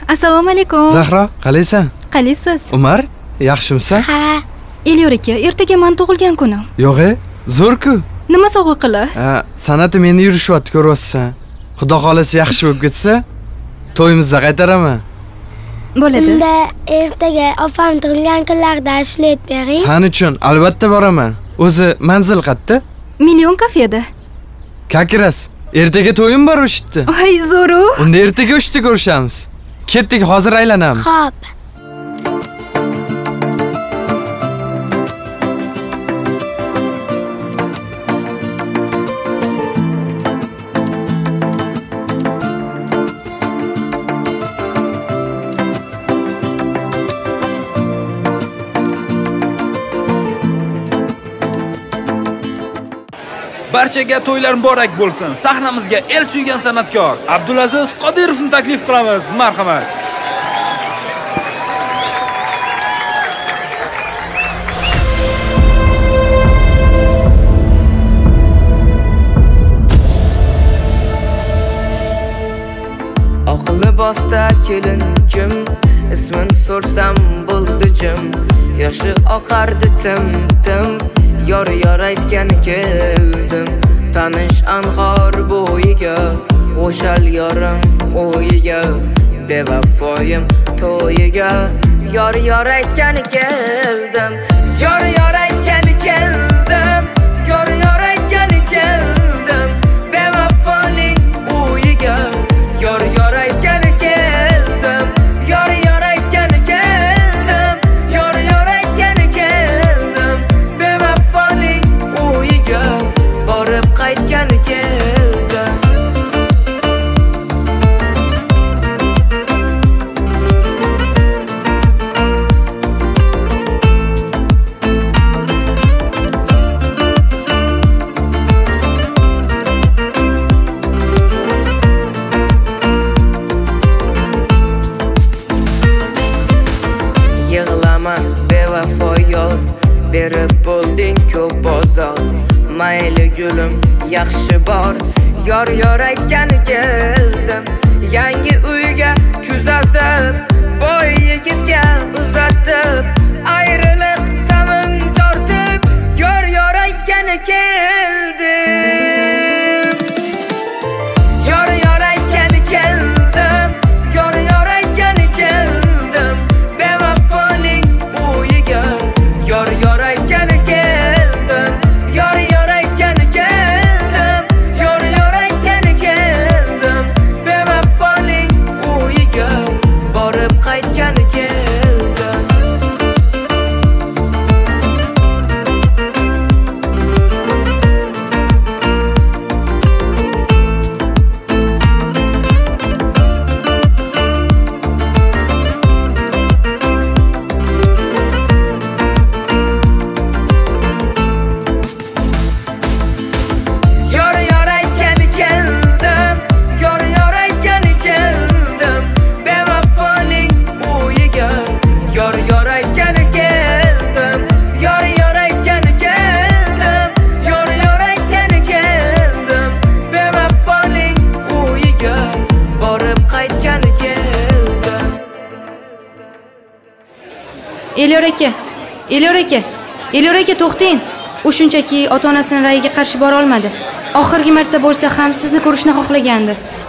Assalomu alaykum. Zahra, qalaysan? Qalaysiz? Umar, yaxshimisan? Ha. Elyor aka, ertaga men tug'ilgan kunim. Yo'q, zo'r-ku. Nima sovg'a qilasiz? Ha, san'ati meni yurishyapti, ko'ryapsan. Xudo xolasa yaxshi bo'lib ketsa, to'yimizda qaytaraman. Bo'ladi. Unda ertaga opam tug'ilgan kunlarda ashula bering. Sen uchun albatta boraman. O'zi manzil qayerda? Million kafeda. Kakiras, ertaga to'yim bor o'shitdi. Ay, zo'ru. Unda ertaga o'shda ko'rishamiz. Ketdik, hozir aylanamiz. Xo'p. Barchaga to'ylar muborak bo'lsin. Sahnamizga el suygan san'atkor Abdulaziz Qodirovni taklif qilamiz. Marhamat. Oq libosda kelin kim? Ismin so'rsam bo'ldi jim. Yoshi oqardi tim. Yor aytgan keldim. Tanish anhor bo'yiga, o'shal yorim o'yiga, bevafoyim to'yiga. Yor aytgan keldim. Yor aytgan keldim. Yor aytgan keldim. Bevafoning o'yiga. Yor aytgan keldim. Yor aytgan keldim. Yor aytgan keldim. Bevafoning o'yiga borib qaytgan keldim. Yig'lama bevafo yor, berib bo'lding ko'p bozor. Mayli gulim, yaxshi bor. Yor aytgan keldim. Yangi uyga kuzatib, boy yigitga uzatib, ayriliq tamin tortib, yor aytgan keldim. Yor aytgan keldim. Yor aytgan keldim. Bevafoning o'yiga. Yor aytgan keldim. Yor aytgan keldim. Yor aytgan keldim. Bevafoning o'yiga borib qaytgan keldim. Yor aytgan keldim. Yor aytgan keldim. Bevafoning o'yiga. Yor aytgan keldim. Yor aytgan keldim. Yor aytgan keldim. Bevafoning o'yiga borib qaytgan keldim. Elyor aka. Elyor aka, to'xting. U shunchaki ota-onasining rayiga qarshi bora olmadi. Oxirgi marta bo'lsa ham sizni ko'rishni xohlagandi.